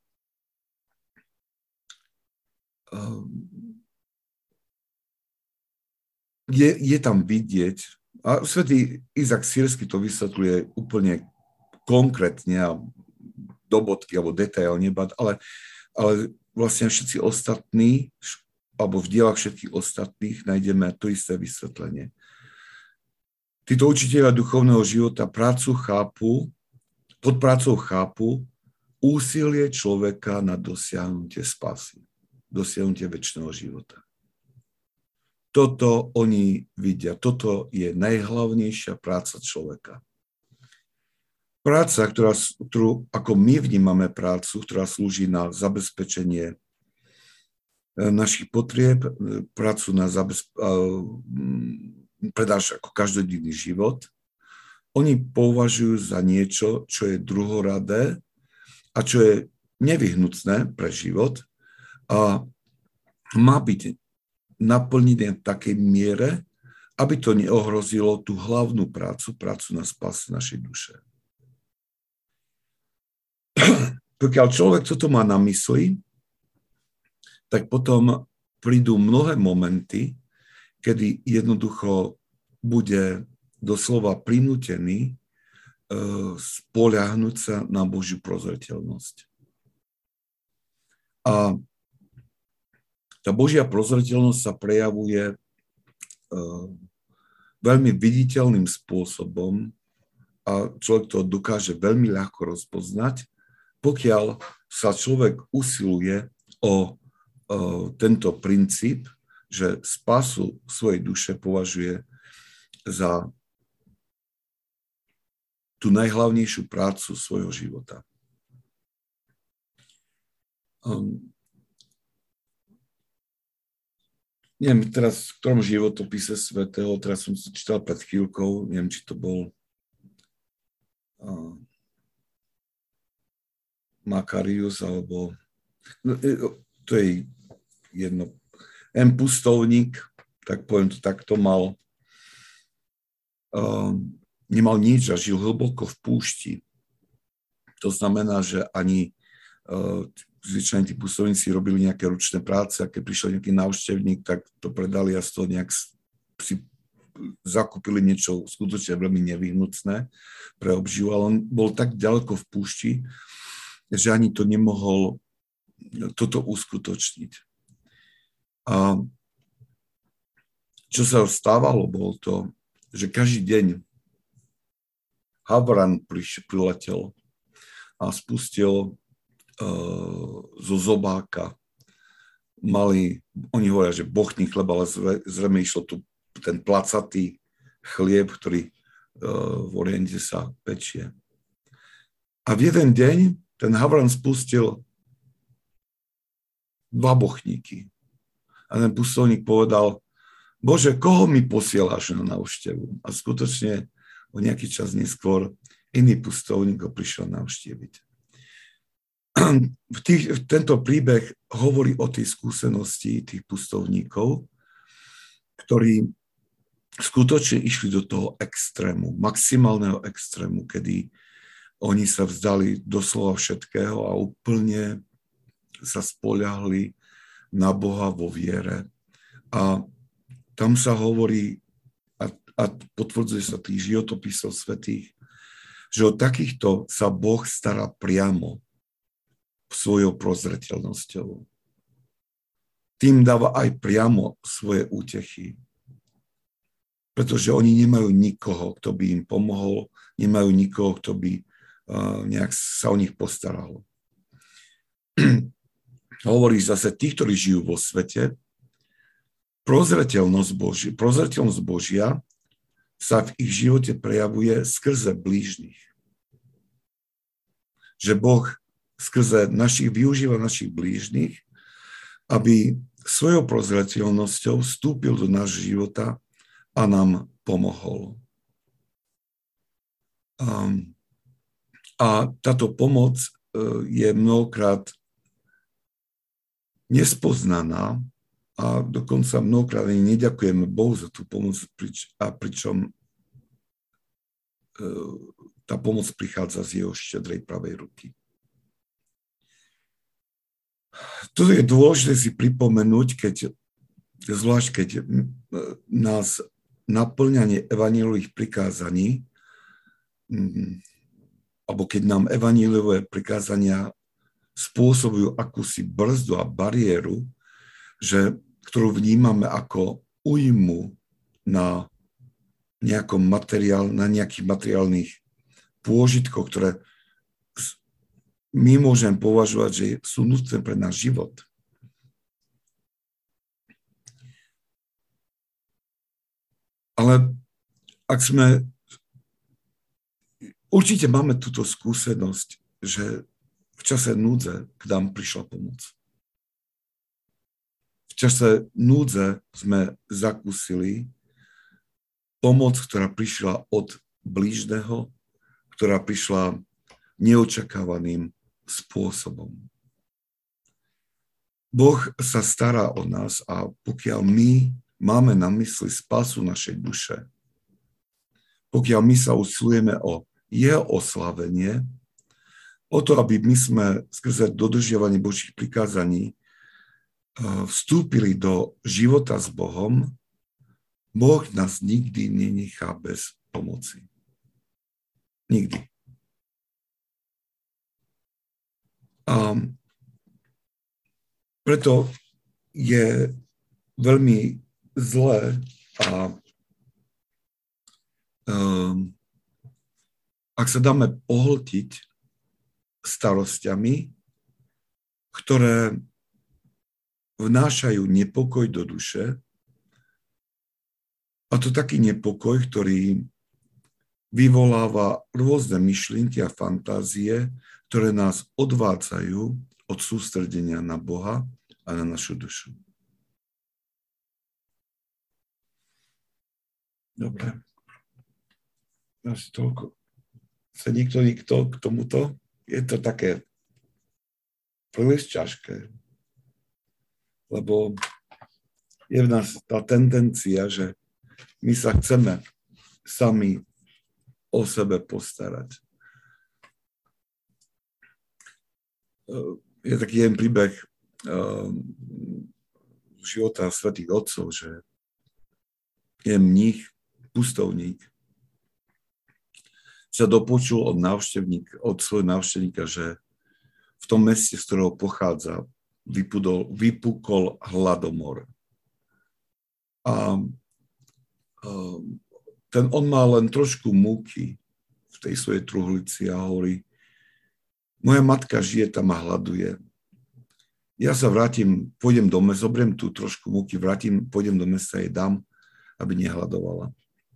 je, je tam vidieť, a svätý Izak Sírsky to vysvetľuje úplne konkrétne a do bodky alebo detailne, ale, ale vlastne všetci ostatní, alebo v dielách všetkých ostatných nájdeme to isté vysvetlenie. Títo učitelia duchovného života prácu chápu, pod prácou chápu úsilie človeka na dosiahnutie spásy, dosiahnutie večného života. Toto oni vidia, toto je najhlavnejšia práca človeka. Práca, ktorá, ktorú, ako my vnímame prácu, ktorá slúži na zabezpečenie našich potrieb, prácu na zabezpečenie, pre náš ako každodenný život, oni považujú za niečo, čo je druhoradé a čo je nevyhnutné pre život a má byť naplnené v takej miere, aby to neohrozilo tú hlavnú prácu, prácu na spáse našej duše. pokiaľ človek toto má na mysli, tak potom prídu mnohé momenty, kedy jednoducho bude doslova prinútený uh, spoľahnúť sa na Božiu prozreteľnosť. A tá Božia prozreteľnosť sa prejavuje uh, veľmi viditeľným spôsobom a človek to dokáže veľmi ľahko rozpoznať, pokiaľ sa človek usiluje o uh, tento princíp, že spásu svojej duše považuje za tú najhlavnejšiu prácu svojho života. Um, neviem teraz, v ktorom životopise svätého, teraz som si čítal pred chvíľkou, neviem, či to bol uh, Makarius, alebo no, to je jedno, M. Pustovník, tak poviem to takto, mal uh, nemal nič a žil hlboko v púšti. To znamená, že ani uh, zvyčajne tí pustovníci robili nejaké ručné práce a keď prišiel nejaký návštevník, tak to predali a z toho nejak si zakúpili niečo skutočne veľmi nevyhnutné pre obživu, ale on bol tak ďaleko v púšti, že ani to nemohol toto uskutočniť. A čo sa stávalo, bolo to, že každý deň havran priletel a spustil zo zobáka. Mali, oni hovoria, že bochný chleb, ale zrejme išlo tu ten placatý chlieb, ktorý v Oriente sa pečie. A v jeden deň ten havran spustil dva bochníky. A ten pustovník povedal, Bože, koho mi posielaš na návštevu? A skutočne o nejaký čas neskôr iný pustovník ho prišiel navštíviť. V tých, tento príbeh hovorí o tej skúsenosti tých pustovníkov, ktorí skutočne išli do toho extrému, maximálneho extrému, kedy oni sa vzdali doslova všetkého a úplne sa spoľahli na Boha vo viere. A tam sa hovorí, a, a potvrdzuje sa tých životopisov svätých, že o takýchto sa Boh stará priamo svojou prozreteľnosťou. Tým dáva aj priamo svoje útechy. Pretože oni nemajú nikoho, kto by im pomohol, nemajú nikoho, kto by uh, nejak sa o nich postaral. Hovorí zase tí, ktorí žijú vo svete, prozreteľnosť Božia, prozreteľnosť Božia sa v ich živote prejavuje skrze blížnych. Že Boh skrze našich, využíva našich blížnych, aby svojou prozreteľnosťou vstúpil do nášho života a nám pomohol. Um, a táto pomoc uh, je mnohokrát nespoznaná a dokonca mnohokrát ani neďakujeme Bohu za tú pomoc, prič, a pričom uh, tá pomoc prichádza z jeho štedrej pravej ruky. To je dôležité si pripomenúť, keď, zvlášť keď nás naplňanie evanjeliových prikázaní, alebo keď nám evanjeliové prikázania spôsobujú akúsi brzdu a bariéru, že, ktorú vnímame ako újmu na, nejakom materiál, na nejakých materiálnych pôžitkoch, ktoré my môžeme považovať, že sú nutné pre náš život. Ale ak sme, určite máme túto skúsenosť, že v čase núdze k nám prišla pomoc. V čase núdze sme zakúsili pomoc, ktorá prišla od blížneho, ktorá prišla neočakávaným spôsobom. Boh sa stará o nás a pokiaľ my máme na mysli spásu našej duše, pokiaľ my sa usilujeme o jeho oslavenie, o to, aby my sme skrze dodržiavanie Božích prikázaní vstúpili do života s Bohom, Boh nás nikdy nenechá bez pomoci. Nikdy. A preto je veľmi zlé a um, ak sa dáme pohltiť starosťami, ktoré vnášajú nepokoj do duše, a to taký nepokoj, ktorý vyvoláva rôzne myšlienky a fantázie, ktoré nás odvádzajú od sústredenia na Boha a na našu dušu. Dobre. Asi toľko. Chce nikto, nikto k tomuto? Je to také príliš ťažké. Lebo je v nás tá tendencia, že my sa chceme sami o sebe postarať. Je taký jeden príbeh života svätých otcov, že je mních, pustovník, sa dopočul od návštevníka, od svojho návštevníka, že v tom meste, z ktorého pochádza, vypudol, vypukol hladomor. A, a ten, on má len trošku múky v tej svojej truhlici a hovorí, moja matka žije tam a hladuje. Ja sa vrátim, pôjdem do mesta, zoberiem tú trošku múky, vrátim, pôjdem do mesta, jej dám, aby nehladovala.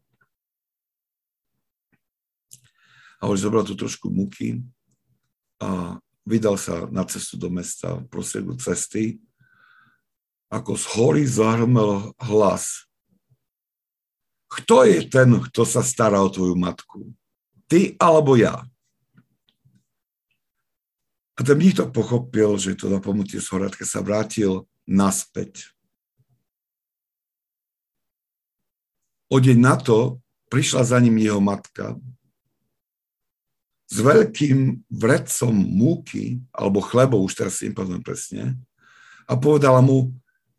A hovorí, zobral tú trošku múky a vydal sa na cestu do mesta, v prostrediu cesty, ako z hory zahrmel hlas. Kto je ten, kto sa stará o tvoju matku? Ty alebo ja? A ten mních to pochopil, že to na pomoci z horadka sa vrátil naspäť. O deň na to prišla za ním jeho matka s veľkým vrecom múky, alebo chlebov, už teraz si nepamätám presne, a povedala mu,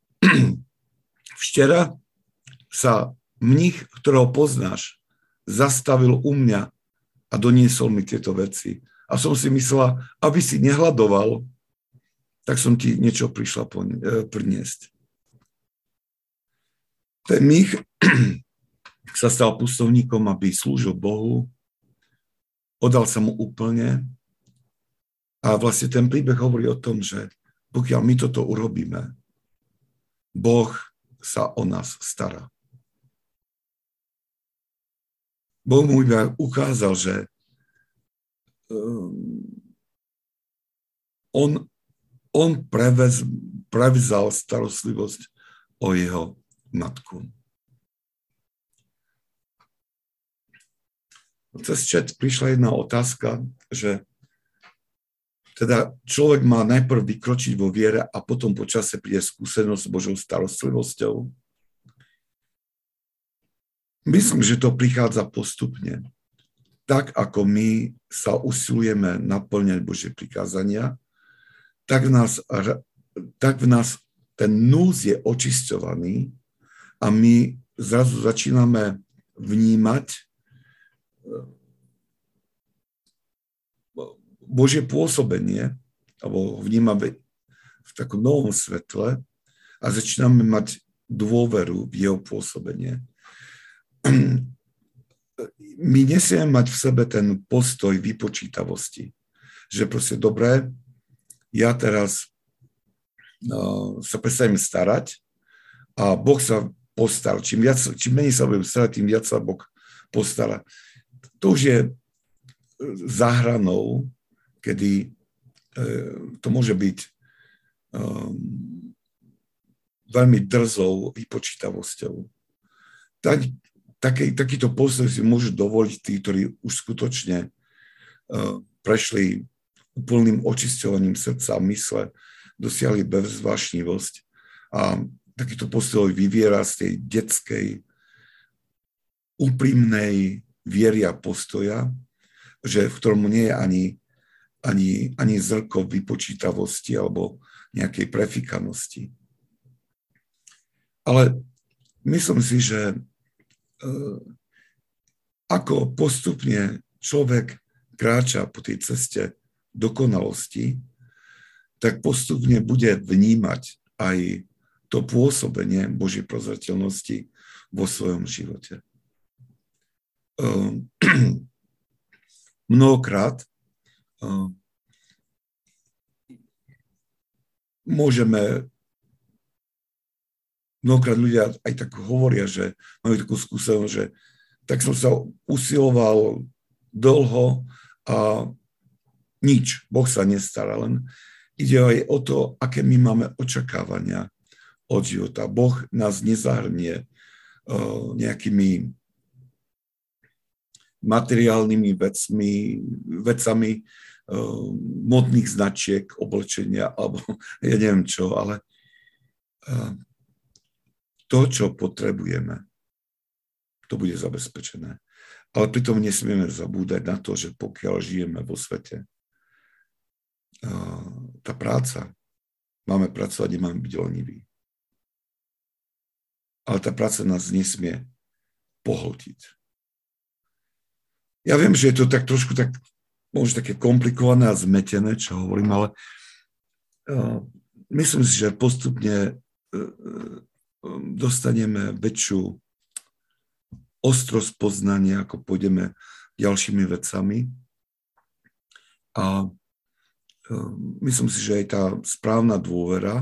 včera sa mních, ktorého poznáš, zastavil u mňa a doniesol mi tieto veci. A som si myslela, aby si nehladoval, tak som ti niečo prišla priniesť. Ten mních sa stal pustovníkom, aby slúžil Bohu, oddal sa mu úplne a vlastne ten príbeh hovorí o tom, že pokiaľ my toto urobíme, Boh sa o nás stará. Boh mu iba ukázal, že on, on prevez, prevzal starostlivosť o jeho matku. Cez chat prišla jedna otázka, že teda človek má najprv vykročiť vo viere a potom po čase príde skúsenosť s Božou starostlivosťou. Myslím, že to prichádza postupne. Tak, ako my sa usilujeme naplňať Božie prikázania, tak v nás, tak v nás ten núz je očisťovaný a my zrazu začíname vnímať Božie pôsobenie, alebo vnímame v takom novom svetle a začíname mať dôveru v jeho pôsobenie. My nesieme mať v sebe ten postoj vypočítavosti, že proste dobre, ja teraz uh, sa prestanem starať a Boh sa postará. Čím, viac, čím menej sa budem starať, tým viac sa Boh postará. To už je za hranou, kedy to môže byť um, veľmi drzou vypočítavosťou. Tak, taký, takýto postoj si môžu dovoliť tí, ktorí už skutočne uh, prešli úplným očisťovaním srdca a mysle, dosiahli bezvášnivosť a takýto postoj vyviera z tej detskej, úprimnej viery a postoja, že v ktorom nie je ani ani, ani zrko vypočítavosti alebo nejakej prefikanosti. Ale myslím si, že ako postupne človek kráča po tej ceste dokonalosti, tak postupne bude vnímať aj to pôsobenie Božej prozreteľnosti vo svojom živote. Mnohokrát môžeme Mnohokrát ľudia aj tak hovoria, že majú takú skúsenosť, že tak som sa usiloval dlho a nič, Boh sa nestará, len ide aj o to, aké my máme očakávania od života. Boh nás nezahrnie uh, nejakými materiálnymi vecmi, vecami uh, modných značiek, oblečenia, alebo ja neviem čo, ale uh, to, čo potrebujeme, to bude zabezpečené. Ale pritom nesmieme zabúdať na to, že pokiaľ žijeme vo svete, tá práca, máme pracovať, nemáme byť leniví. Ale tá práca nás nesmie pohltiť. Ja viem, že je to tak trošku tak, možno také komplikované a zmetené, čo hovorím, ale myslím si, že postupne dostaneme väčšiu ostrosť poznania, ako pôjdeme ďalšími vecami. A myslím si, že aj tá správna dôvera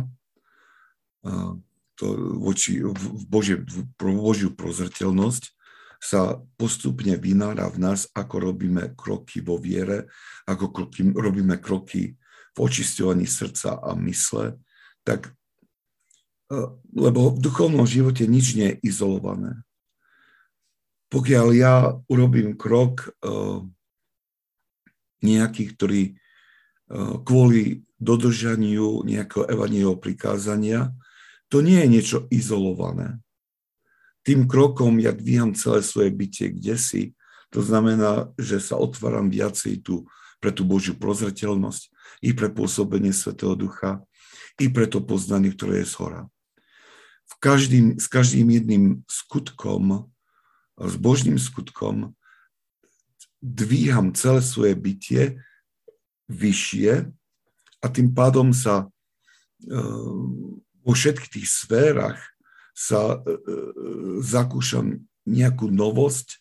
to voči, v, Božie, v Božiu prozreteľnosť sa postupne vynára v nás, ako robíme kroky vo viere, ako kroky, robíme kroky v očisťovaní srdca a mysle, tak lebo v duchovnom živote nič nie je izolované. Pokiaľ ja urobím krok uh, nejaký, ktorý uh, kvôli dodržaniu nejakého evanjeliového prikázania, to nie je niečo izolované. Tým krokom ja dvíham celé svoje bytie kdesi, to znamená, že sa otváram viacej tu pre tú Božiu prozreteľnosť, i pre pôsobenie Svätého Ducha, i pre to poznanie, ktoré je zhora. V každým, s každým jedným skutkom, s Božným skutkom, dvíham celé svoje bytie vyššie a tým pádom sa vo všetkých tých sférach sa zakúšam nejakú novosť,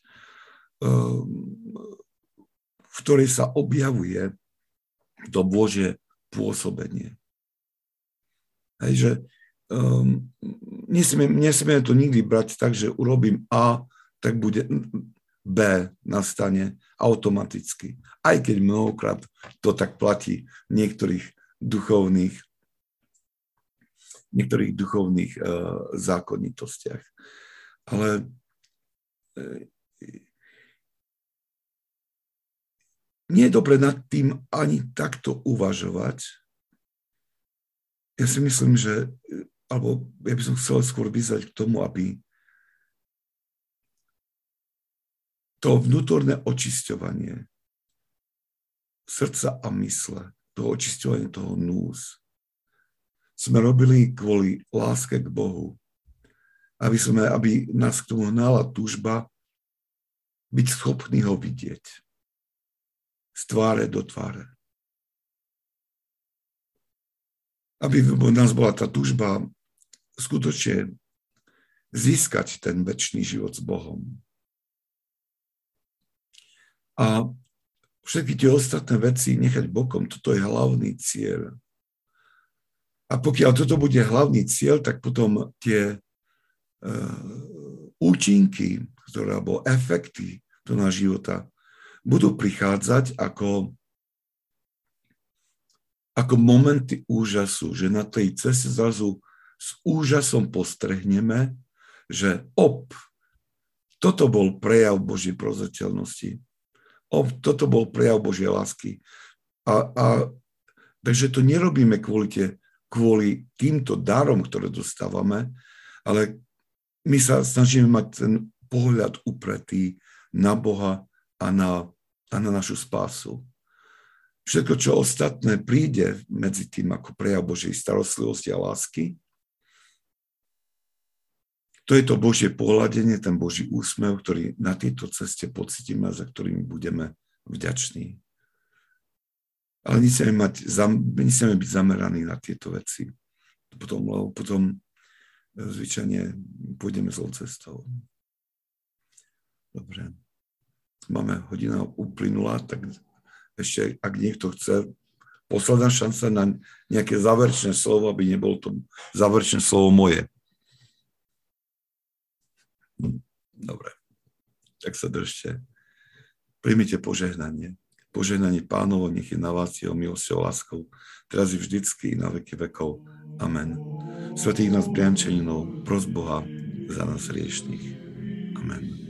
v ktorej sa objavuje to Božie pôsobenie. Hej, že Um, nesmieme, nesmieme to nikdy brať tak, že urobím A, tak bude B nastane automaticky. Aj keď mnohokrát to tak platí v niektorých duchovných, niektorých duchovných uh, zákonitostiach. Ale uh, nie je dobre nad tým ani takto uvažovať. Ja si myslím, že alebo ja by som chcel skôr vyzvať k tomu, aby to vnútorné očisťovanie srdca a mysle, to očisťovanie toho nús, sme robili kvôli láske k Bohu, aby, sme, aby nás k tomu hnala túžba byť schopný ho vidieť z tváre do tváre. Aby nás bola tá túžba skutočne získať ten večný život s Bohom. A všetky tie ostatné veci nechať bokom, toto je hlavný cieľ. A pokiaľ toto bude hlavný cieľ, tak potom tie uh, účinky, ktoré, alebo efekty do nášho života budú prichádzať ako ako momenty úžasu, že na tej ceste zrazu s úžasom postrehneme, že op, toto bol prejav Božej prozreteľnosti. Op, toto bol prejav Božej lásky. A, a takže to nerobíme kvôli, tie, kvôli týmto darom, ktoré dostávame, ale my sa snažíme mať ten pohľad upretý na Boha a na, a na našu spásu. Všetko, čo ostatné príde medzi tým ako prejav Božej starostlivosti a lásky, to je to Božie pohľadenie, ten Boží úsmev, ktorý na tejto ceste pocítime a za ktorými budeme vďační. Ale nechceme, mať, nechceme byť zameraní na tieto veci. Potom, lebo potom zvyčajne pôjdeme zlou cestou. Dobre. Máme hodina uplynula, tak ešte, ak niekto chce, posledná šanca na nejaké záverečné slovo, aby nebolo to záverečné slovo moje. Dobre, tak sa držte. Príjmite požehnanie. Požehnanie Pánovo, nech je na vás jeho milosťou a láskou, teraz i vždycky, na veky vekov. Amen. Svätý Ignác Briančaninov, pros Boha za nás hriešných. Amen.